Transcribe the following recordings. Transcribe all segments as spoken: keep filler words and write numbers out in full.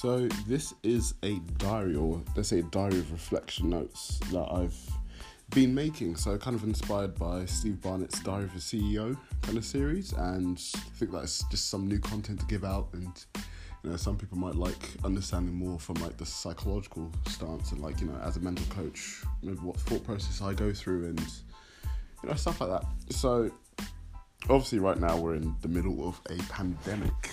So this is a diary, or let's say a diary of reflection notes that I've been making. So kind of inspired by Steve Barnett's Diary of a C E O kind of series, and I think that's just some new content to give out. And you know, some people might like understanding more from like the psychological stance and like, you know, as a mental coach, maybe what thought process I go through and you know, stuff like that. So obviously right now we're in the middle of a pandemic.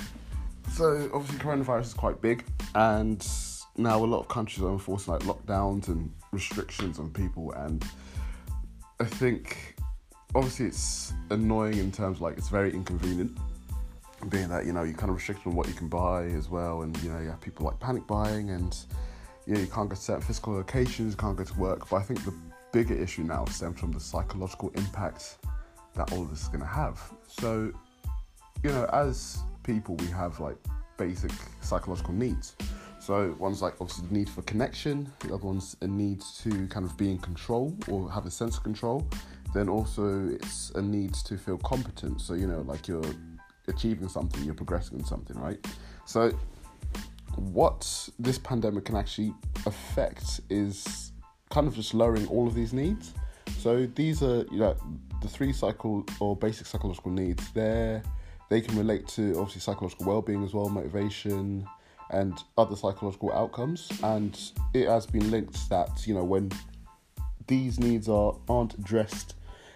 So obviously coronavirus is quite big, and now a lot of countries are enforcing like lockdowns and restrictions on people, and I think obviously it's annoying in terms of, like, it's very inconvenient, being that, you know, you're kind of restricted on what you can buy as well, and you know, you have people like panic buying, and you know, you can't go to certain physical locations, you can't go to work. But I think the bigger issue now stems from the psychological impact that all of this is going to have. So, you know, as people, we have like basic psychological needs. So one's like obviously the need for connection, the other one's a need to kind of be in control or have a sense of control. Then also it's a need to feel competent. So, you know, like you're achieving something, you're progressing in something, right? So what this pandemic can actually affect is kind of just lowering all of these needs. So these are, you know, the three cycle or basic psychological needs. They're They can relate to obviously psychological well-being as well, motivation, and other psychological outcomes. And it has been linked that, you know, when these needs are aren't addressed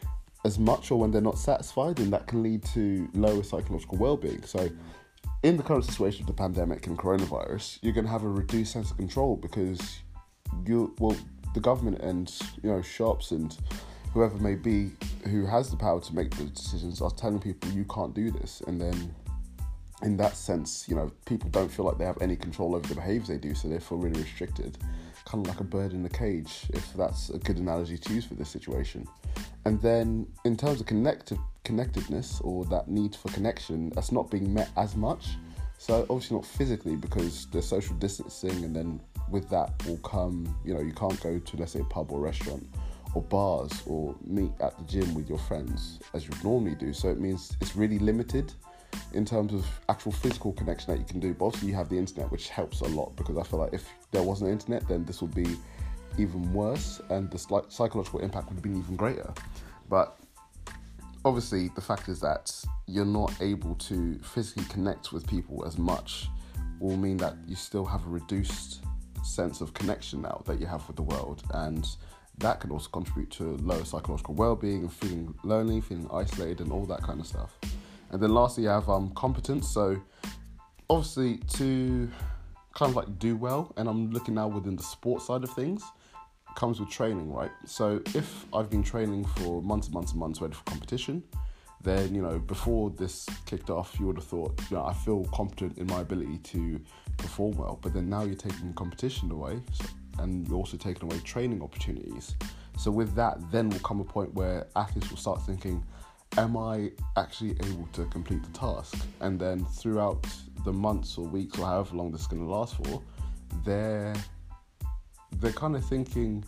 as much, or when they're not satisfied, then that can lead to lower psychological well-being. So in the current situation of the pandemic and coronavirus, you're going to have a reduced sense of control because you, well, the government and, you know, shops and whoever may be who has the power to make the decisions are telling people you can't do this. And then in that sense, you know, people don't feel like they have any control over the behaviours they do, so they feel really restricted, kind of like a bird in a cage, if that's a good analogy to use for this situation. And then in terms of connective connectedness, or that need for connection, that's not being met as much. So obviously not physically, because there's social distancing, and then with that will come, you know, you can't go to, let's say, a pub or restaurant or bars or meet at the gym with your friends as you would normally do. So it means it's really limited in terms of actual physical connection that you can do. But obviously you have the internet, which helps a lot, because I feel like if there wasn't internet, then this would be even worse, and the psychological impact would have been even greater. But obviously the fact is that you're not able to physically connect with people as much will mean that you still have a reduced sense of connection now that you have with the world, and that can also contribute to lower psychological well-being and feeling lonely, feeling isolated, and all that kind of stuff. And then lastly, you have um, competence. So obviously to kind of like do well, and I'm looking now within the sports side of things, comes with training, right? So if I've been training for months and months and months ready for competition, then, you know, before this kicked off, you would have thought, you know, I feel competent in my ability to perform well. But then now you're taking competition away, so, and you're also taking away training opportunities. So with that, then will come a point where athletes will start thinking, am I actually able to complete the task? And then throughout the months or weeks or however long this is going to last for, they're, they're kind of thinking,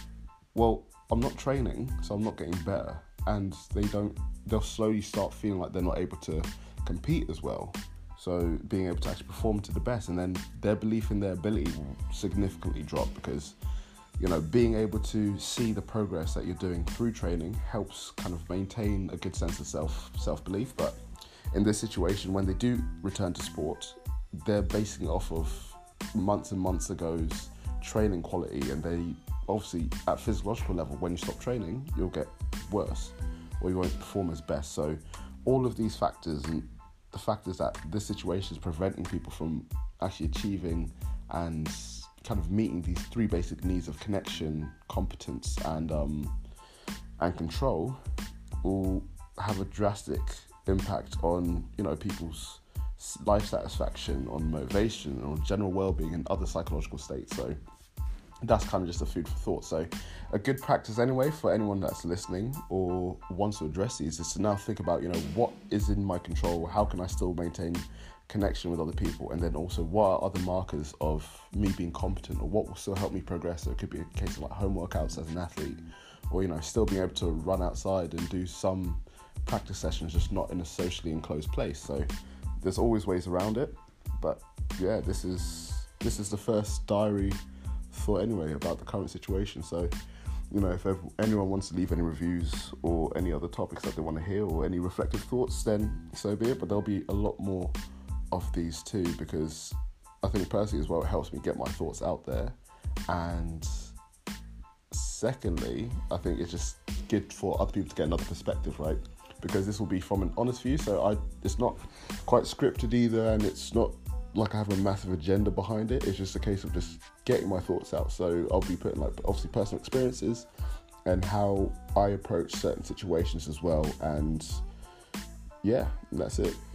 well, I'm not training, so I'm not getting better. And they don't, they'll slowly start feeling like they're not able to compete as well. So being able to actually perform to the best, and then their belief in their ability will significantly drop, because, you know, being able to see the progress that you're doing through training helps kind of maintain a good sense of self, self-belief. But in this situation, when they do return to sport, they're basing it off of months and months ago's training quality, and they obviously at physiological level, when you stop training, you'll get worse, or you won't perform as best. So all of these factors, and the fact is that this situation is preventing people from actually achieving and kind of meeting these three basic needs of connection, competence, and um, and control, will have a drastic impact on, you know, people's life satisfaction, on motivation, on general well-being, and other psychological states. So that's kind of just a food for thought. So a good practice anyway for anyone that's listening or wants to address these is to now think about, you know, what is in my control? How can I still maintain connection with other people? And then also, what are other markers of me being competent, or what will still help me progress? So it could be a case of like home workouts as an athlete, or, you know, still being able to run outside and do some practice sessions, just not in a socially enclosed place. So there's always ways around it. but yeah, this is this is the first diary thought anyway about the current situation. So, you know, if anyone wants to leave any reviews or any other topics that they want to hear or any reflective thoughts, then so be it. But there'll be a lot more of these too, because I think personally as well, it helps me get my thoughts out there. And secondly, I think it's just good for other people to get another perspective, right? Because this will be from an honest view, so I it's not quite scripted either, and it's not like I have a massive agenda behind it. It's just a case of just getting my thoughts out. So I'll be putting like obviously personal experiences and how I approach certain situations as well. And yeah, that's it.